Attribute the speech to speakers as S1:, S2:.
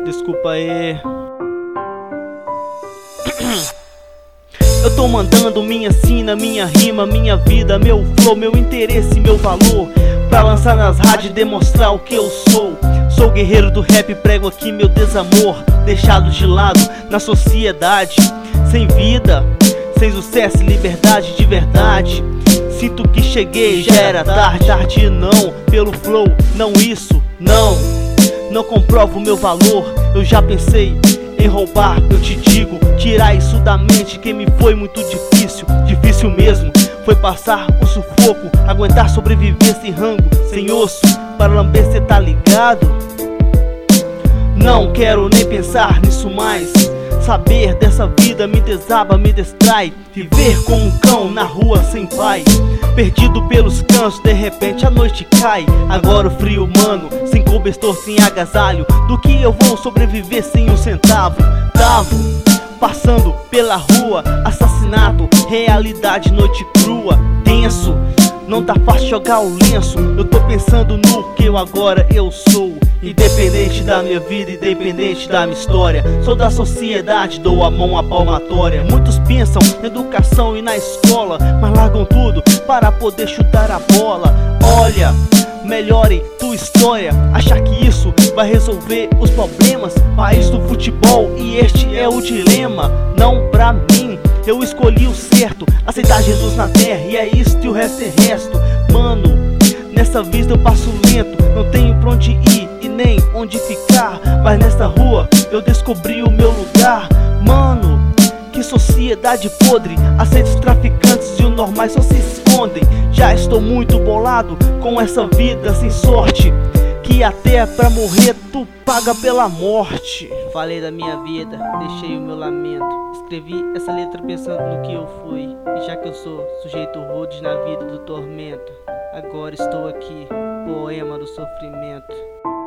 S1: Desculpa aí. Eu tô mandando minha sina, minha rima, minha vida, meu flow, meu interesse, meu valor, pra lançar nas rádios e demonstrar o que eu sou. Sou guerreiro do rap, prego aqui meu desamor, deixado de lado na sociedade. Sem vida, sem sucesso e liberdade de verdade. Sinto que cheguei, já era tarde. Tarde não, pelo flow, não isso, não. Não comprovo meu valor, eu já pensei em roubar, eu te digo, tirar isso da mente que me foi muito difícil. Difícil mesmo, foi passar o sufoco, aguentar sobreviver sem rango, sem osso, para lamber cê tá ligado? Não quero nem pensar nisso mais. Saber dessa vida me desaba, me distrai. Viver como um cão na rua sem pai, perdido pelos cantos, de repente a noite cai. Agora o frio humano, sem cobertor, sem agasalho. Do que eu vou sobreviver sem um centavo? Tavo, passando pela rua, assassinato, realidade, noite crua, tenso. Não tá fácil jogar o lenço. Eu tô pensando no que eu sou. Independente da minha vida, independente da minha história. Sou da sociedade, dou a mão à palmatória. Muitos pensam na educação e na escola, mas largam tudo para poder chutar a bola. Olha, melhore tua história. Achar que isso vai resolver os problemas. País do futebol e este é o dilema. Não pra mim, eu escolhi o certo, aceitar Jesus na terra e é isso e o resto é resto. Mano, nessa vida eu passo lento, não tenho pra onde ir e nem onde ficar. Mas nessa rua eu descobri o meu lugar. Mano, que sociedade podre, aceita os traficantes e os normais só se escondem. Já estou muito bolado com essa vida sem sorte, que até pra morrer tu paga pela morte.
S2: Falei da minha vida, deixei o meu lamento. Escrevi essa letra pensando no que eu fui. E já que eu sou sujeito rude na vida do tormento, agora estou aqui, poema do sofrimento.